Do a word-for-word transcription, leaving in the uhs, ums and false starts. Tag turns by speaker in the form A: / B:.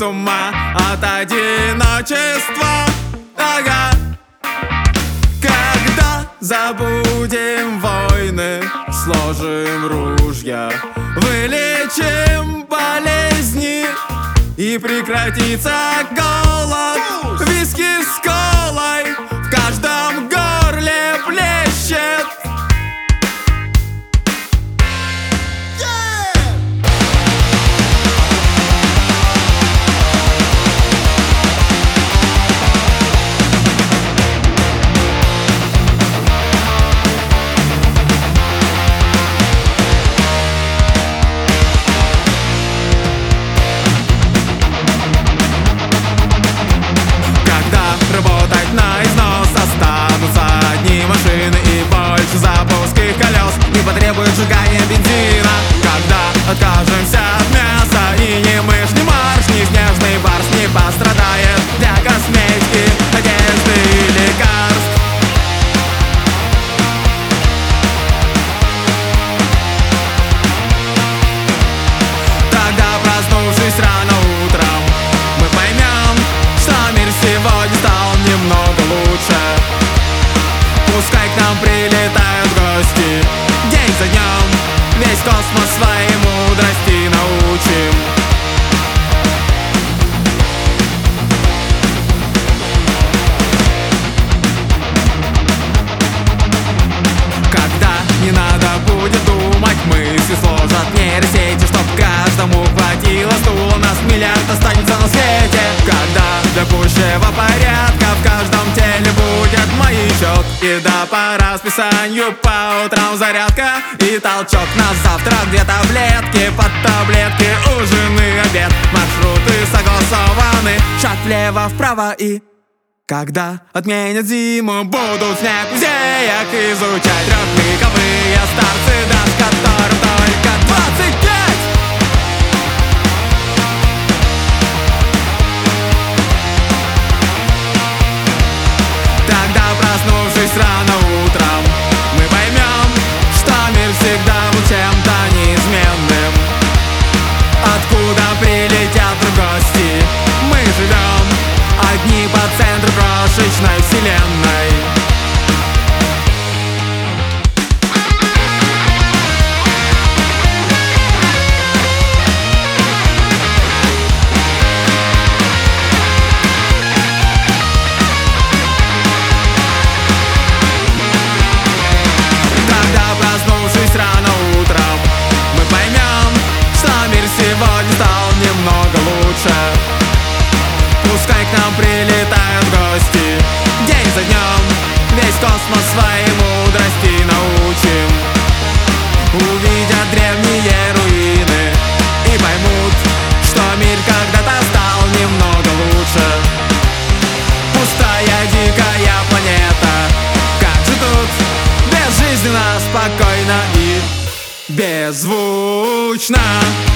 A: ума от одиночества. Ага. Когда забудем войны, сложим ружья, вылечим болезни, и прекратится голод. Виски с колой в каждом горле плещет. Работать на износ, останутся одни машины и больше запуск их колес не потребует сжигания бензина. Когда откажемся от мяса, и ни мышь, ни марш, ни снежный барс не пострадает для косметики, одежды и лекарств. Тогда, проснувшись рано утром, мы поймем, что мир сегодня стал немного лучше. Пускай к нам прилетают гости день за днем, весь космос своей мудрости научим. Когда не надо будет думать, мысли сложат нейросети, чтоб каждому хватило стула, нас миллиард останется на свете. Когда для пущего порядка в каждом теле будет маячок, еда по расписанию, по утрам зарядка и толчок. На завтрак две таблетки, под таблетки ужин и обед. Маршруты согласованы, шаг влево-вправо и... Когда отменят зиму, будут снег в музеях изучать трехвековые старцы, даже которым только двадцать пять. Тогда, проснувшись рано утром, мы поймем, что мир всегда был чем-то неизменным. Откуда прилетят гости, мы живем одни по центру крошечной вселенной. Когда, проснувшись рано утром, мы поймем, что мир сегодня стал немного лучше. Пускай к нам прилетают гости день за днем, весь космос своей мудрости научим. Увидят древние руины и поймут, что мир когда-то стал немного лучше. Пустая дикая планета, как же тут безжизненно, спокойно и беззвучно.